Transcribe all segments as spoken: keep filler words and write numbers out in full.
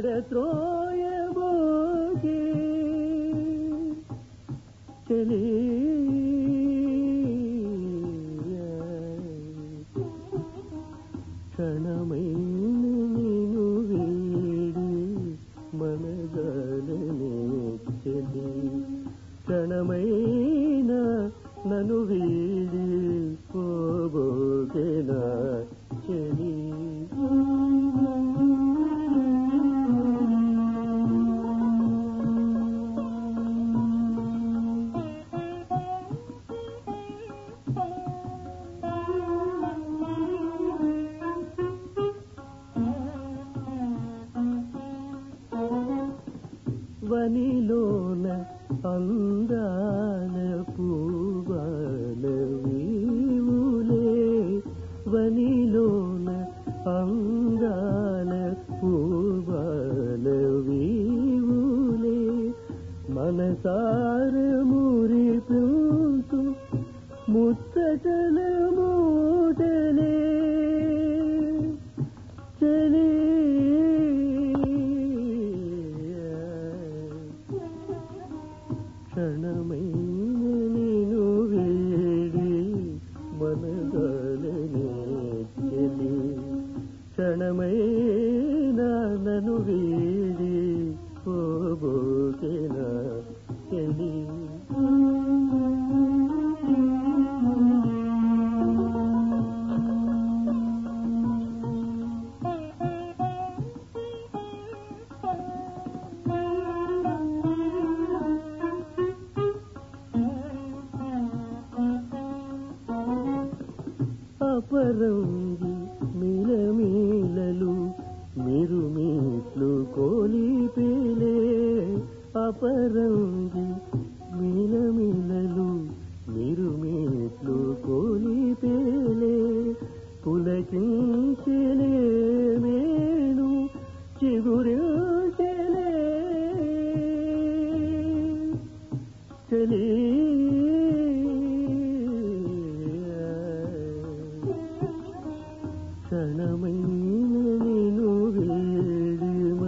పడత్రోయబోకే చలి క్షణమైన నిను వీడి మనగాలనే చెలి క్షణమైన నన్ను వీడి పోబోకేనా చెలి వనిలోన అందాల పూవాల వీవులే వనిలోన అందాల పూవాల వీవులే మనసార మురిపించు ముచ్చటల మూటలే చలి క్షణమైన నిను వీడి మనగాలనే చెలి క్షణమైన నన్ను వీడి పోబోకేనా చెలి అపరంగి మిలమిలలు మిరుమిట్లు కోలిపేలే అపరంగి మిలమిలలు మిరుమిట్లు కోలిపేలే పులకించెలే మేను చిగురించెలే చలి క్షణమైన నిను వీడి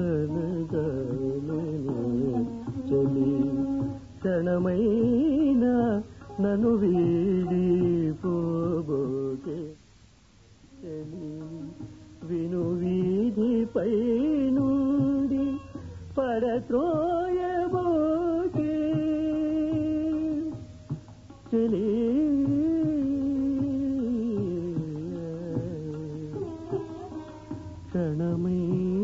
మనగాలనే చెలి క్షణమైన నన్ను వీడి పోబోకే చెలి విను వీధిపై నుండి పడత్రోయబోకే చెలి క్షణమే